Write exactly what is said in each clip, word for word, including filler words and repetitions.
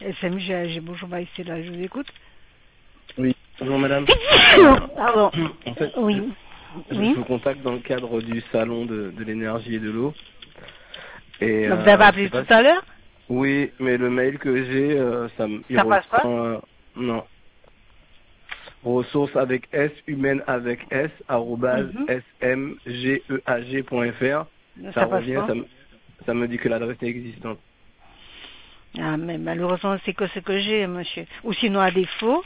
S M G A G, bonjour, bah, c'est là, je vous écoute. Oui, bonjour madame. Pardon. En fait, Oui. je, Oui. je vous contacte dans le cadre du salon de, de l'énergie et de l'eau. Et Donc, vous avez euh, je appelé sais tout pas à si... l'heure? Oui, mais le mail que j'ai, euh, ça me, il Ça passe pas? reprend... euh, non. Ressources avec S, humaine avec S, arrobase Mhm. smgeag.fr. Ça Ça passe revient, pas? ça me, ça me dit que l'adresse est existante. Ah, mais malheureusement, c'est que ce que j'ai, monsieur. Ou sinon, à défaut,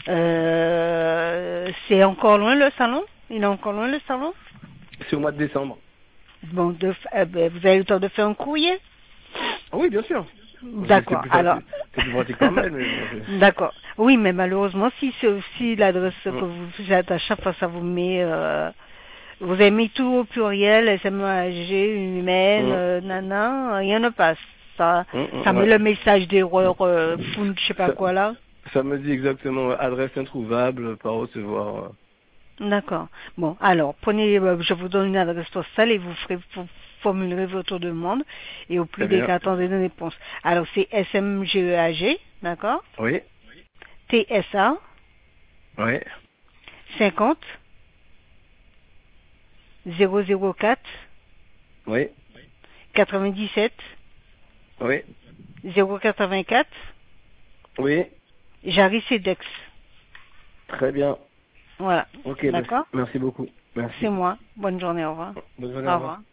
euh, c'est encore loin le salon? Il est encore loin le salon? C'est au mois de décembre. Bon, de, eh ben, vous avez le temps de faire un courrier? Ah oui, bien sûr. C'est c'est D'accord, plus alors. facile, c'est plus pratique par mail, mais bon. je- D'accord. Oui, mais malheureusement, si, ce- si l'adresse que Hum, vous faites à chaque fois, ça vous met, euh, vous avez mis tout au pluriel, S M A G, humaine, hum, euh, nana, rien ne passe. Ça, hum, ça hum, met ouais. le message d'erreur, euh, fou, je sais pas Ça, quoi là. ça me dit exactement ouais, adresse introuvable, pas recevoir. euh. D'accord. Bon, alors, prenez, euh, je vous donne une adresse postale et vous ferez, vous formulerez votre demande et au plus Très des bien. cas, attendez une réponse. Alors, c'est S M G E A G, d'accord? Oui, T S A, oui, cinquante, zéro zéro quatre, oui, quatre-vingt-dix-sept, oui, zéro quatre-vingt-quatre, oui. Jarry Cedex. Très bien. Voilà. Ok, bah, D'accord? merci beaucoup. C'est Merci. moi. Bonne journée, au revoir. Bonne journée, au Au revoir. revoir.